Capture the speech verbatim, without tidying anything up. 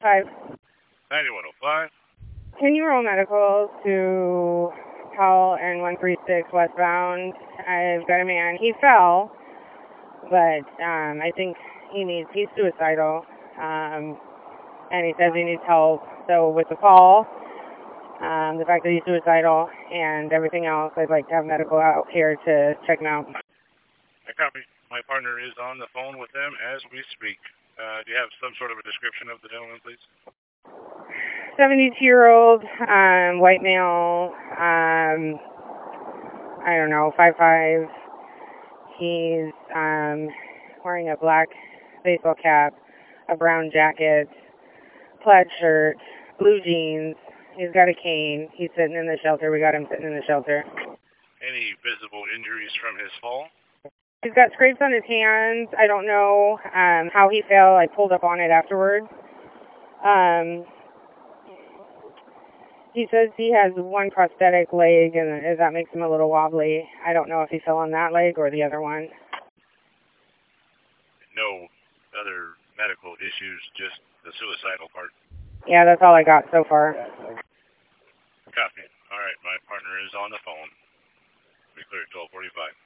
Five. ninety-one oh five. Can you roll medical to Powell and one three six westbound? I've got a man. He fell, but um, I think he needs, he's suicidal, um, and he says he needs help. So with the fall, um, the fact that he's suicidal, and everything else, I'd like to have medical out here to check him out. I copy. My partner is on the phone with them as we speak. Uh, do you have some sort of a description of the gentleman, please? seventy-two-year-old, um, white male, um, I don't know, five five. He's um, wearing a black baseball cap, a brown jacket, plaid shirt, blue jeans. He's got a cane. He's sitting in the shelter. We got him sitting in the shelter. Any visible injuries from his fall? He's got scrapes on his hands. I don't know um, how he fell. I pulled up on it afterwards. Um, he says he has one prosthetic leg, and that makes him a little wobbly. I don't know if he fell on that leg or the other one. No other medical issues, just the suicidal part? Yeah, that's all I got so far. Copy. All right, my partner is on the phone. Be clear at twelve forty-five.